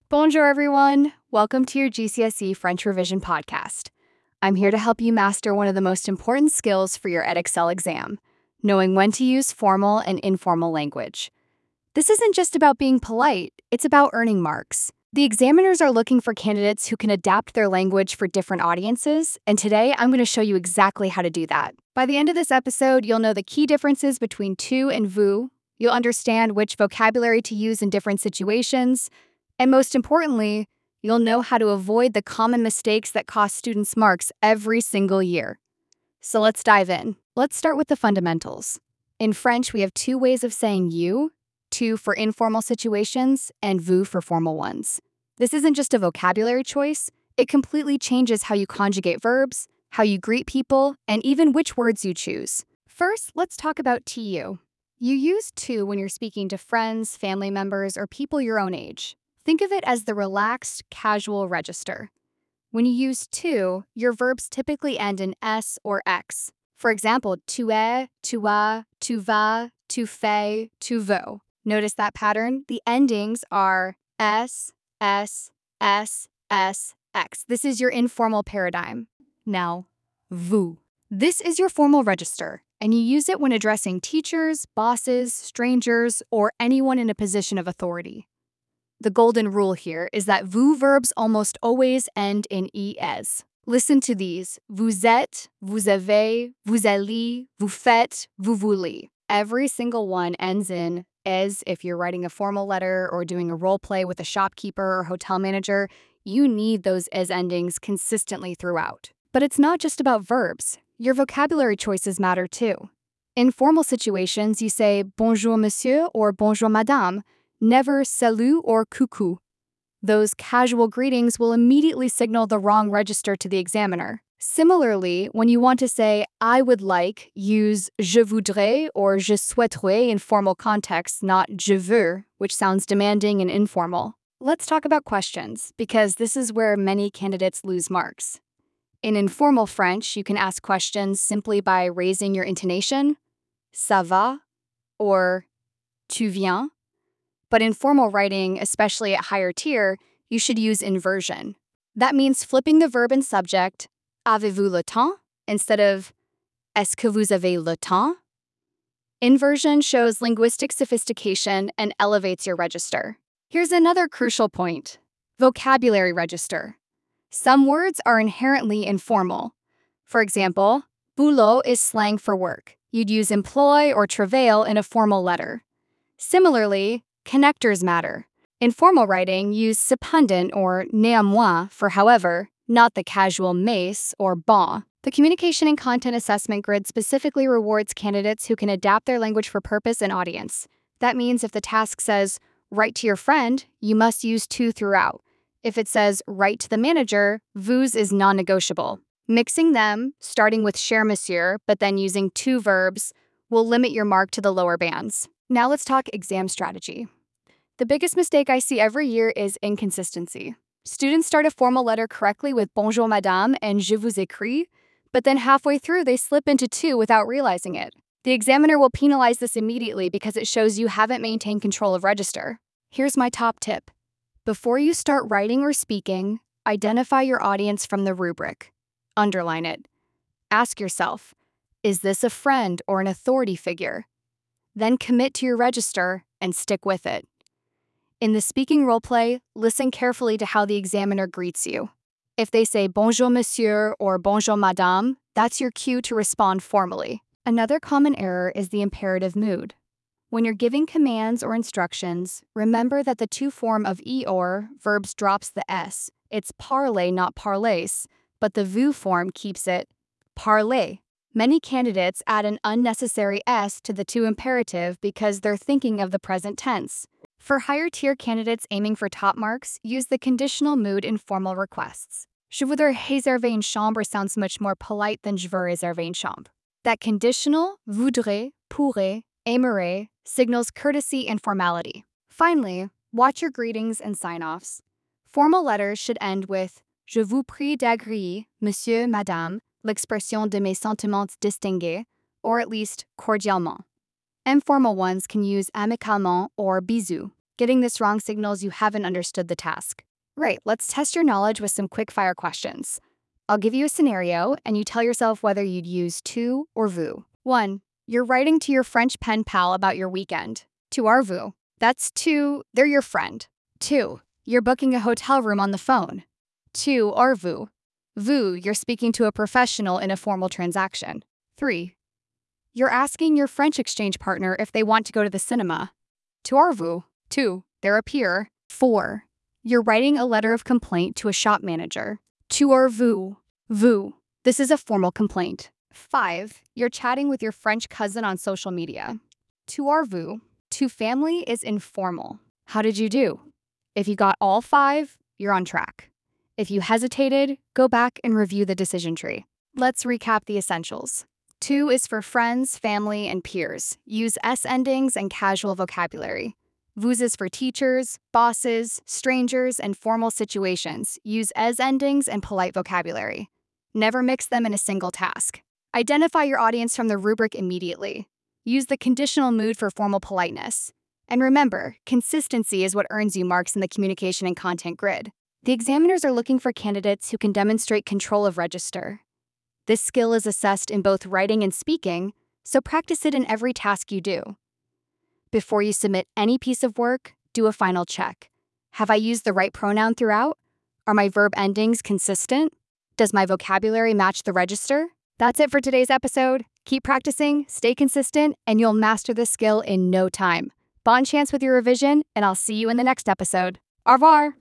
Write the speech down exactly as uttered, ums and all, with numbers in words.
Bonjour, everyone. Welcome to your G C S E French Revision podcast. I'm here to help you master one of the most important skills for your Edexcel exam, knowing when to use formal and informal language. This isn't just about being polite, it's about earning marks. The examiners are looking for candidates who can adapt their language for different audiences, and today I'm going to show you exactly how to do that. By the end of this episode, you'll know the key differences between tu and vous, you'll understand which vocabulary to use in different situations, and most importantly, you'll know how to avoid the common mistakes that cost students marks every single year. So let's dive in. Let's start with the fundamentals. In French, we have two ways of saying you, tu for informal situations and vous for formal ones. This isn't just a vocabulary choice, it completely changes how you conjugate verbs, how you greet people, and even which words you choose. First, let's talk about tu. You use tu when you're speaking to friends, family members, or people your own age. Think of it as the relaxed, casual register. When you use tu, your verbs typically end in s or x. For example, tu es, tu as, tu vas, tu fais, tu veux. Notice that pattern? The endings are s, s, s, s, x. This is your informal paradigm. Now, vous. This is your formal register, and you use it when addressing teachers, bosses, strangers, or anyone in a position of authority. The golden rule here is that vous verbs almost always end in es. Listen to these: vous êtes, vous avez, vous allez, vous faites, vous voulez. Every single one ends in es. If you're writing a formal letter or doing a role play with a shopkeeper or hotel manager, you need those es endings consistently throughout. But it's not just about verbs. Your vocabulary choices matter too. In formal situations, you say bonjour monsieur or bonjour madame, never salut or coucou. Those casual greetings will immediately signal the wrong register to the examiner. Similarly, when you want to say I would like, use je voudrais or je souhaiterais in formal contexts, not je veux, which sounds demanding and informal. Let's talk about questions, because this is where many candidates lose marks. In informal French, you can ask questions simply by raising your intonation, ça va, or tu viens. But in formal writing, especially at higher tier, you should use inversion. That means flipping the verb and subject, avez-vous le temps, instead of est-ce que vous avez le temps? Inversion shows linguistic sophistication and elevates your register. Here's another crucial point: vocabulary register. Some words are inherently informal. For example, boulot is slang for work. You'd use employ or travail in a formal letter. Similarly, connectors matter. In formal writing, use cependant or néanmoins for however, not the casual mais or bon. The Communication and Content Assessment Grid specifically rewards candidates who can adapt their language for purpose and audience. That means if the task says, write to your friend, you must use tu throughout. If it says, write to the manager, vous is non-negotiable. Mixing them, starting with cher monsieur, but then using tu verbs, will limit your mark to the lower bands. Now let's talk exam strategy. The biggest mistake I see every year is inconsistency. Students start a formal letter correctly with bonjour madame and je vous écris, but then halfway through they slip into tu without realizing it. The examiner will penalize this immediately because it shows you haven't maintained control of register. Here's my top tip. Before you start writing or speaking, identify your audience from the rubric. Underline it. Ask yourself, is this a friend or an authority figure? Then commit to your register and stick with it. In the speaking roleplay, listen carefully to how the examiner greets you. If they say bonjour monsieur or bonjour madame, that's your cue to respond formally. Another common error is the imperative mood. When you're giving commands or instructions, remember that the tu form of eor verbs drops the s. It's parler, not parlais, but the vous form keeps it parler. Many candidates add an unnecessary s to the tu imperative because they're thinking of the present tense. For higher-tier candidates aiming for top marks, use the conditional mood in formal requests. Je voudrais réserver une chambre sounds much more polite than je veux réserver une chambre. That conditional, voudrais, pourrais, aimerais, signals courtesy and formality. Finally, watch your greetings and sign-offs. Formal letters should end with je vous prie d'agréer, monsieur, madame, l'expression de mes sentiments distingués, or at least cordialement. Informal ones can use amicalement or bisous. Getting this wrong signals you haven't understood the task. Right, let's test your knowledge with some quick-fire questions. I'll give you a scenario, and you tell yourself whether you'd use tu or vous. one. You're writing to your French pen pal about your weekend. Tu or vous. That's tu, they're your friend. two. You're booking a hotel room on the phone. Tu or vous. Vous, you're speaking to a professional in a formal transaction. three. You're asking your French exchange partner if they want to go to the cinema. Tu or vous. Tu, they're a peer. four. You're writing a letter of complaint to a shop manager. Tu or vous. Vous. This is a formal complaint. five. You're chatting with your French cousin on social media. Tu or vous. Tu family is informal. How did you do? If you got all five, you're on track. If you hesitated, go back and review the decision tree. Let's recap the essentials. Tu is for friends, family, and peers. Use S endings and casual vocabulary. Vous is for teachers, bosses, strangers, and formal situations. Use es endings and polite vocabulary. Never mix them in a single task. Identify your audience from the rubric immediately. Use the conditional mood for formal politeness. And remember, consistency is what earns you marks in the communication and content grid. The examiners are looking for candidates who can demonstrate control of register. This skill is assessed in both writing and speaking, so practice it in every task you do. Before you submit any piece of work, do a final check. Have I used the right pronoun throughout? Are my verb endings consistent? Does my vocabulary match the register? That's it for today's episode. Keep practicing, stay consistent, and you'll master this skill in no time. Bon chance with your revision, and I'll see you in the next episode. Au revoir!